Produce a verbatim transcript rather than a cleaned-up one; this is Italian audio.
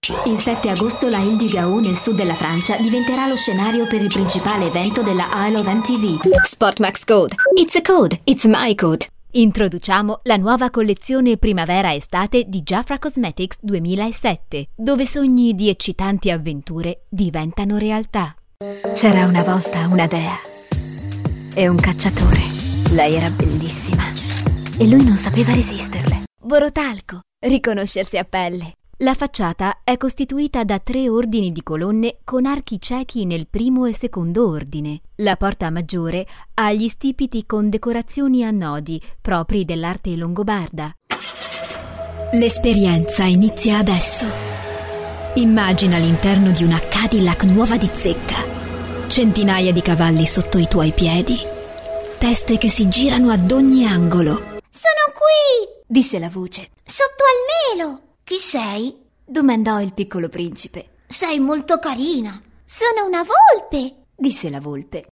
Il sette agosto la Ile du Gaou nel sud della Francia diventerà lo scenario per il principale evento della Isle of M T V. Sportmax Code. It's a code. It's my code. Introduciamo la nuova collezione primavera-estate di Jafra Cosmetics duemilasette, dove sogni di eccitanti avventure diventano realtà. C'era una volta una dea e un cacciatore. Lei era bellissima e lui non sapeva resisterle. Vorotalco, riconoscersi a pelle. La facciata è costituita da tre ordini di colonne con archi ciechi nel primo e secondo ordine. La porta maggiore ha gli stipiti con decorazioni a nodi propri dell'arte longobarda. L'esperienza inizia adesso. Immagina l'interno di una Cadillac nuova di zecca. Centinaia di cavalli sotto i tuoi piedi. Teste che si girano ad ogni angolo. Sono qui! Disse la voce. Sotto al melo! Chi sei? Domandò il piccolo principe. Sei molto carina. Sono una volpe, disse la volpe.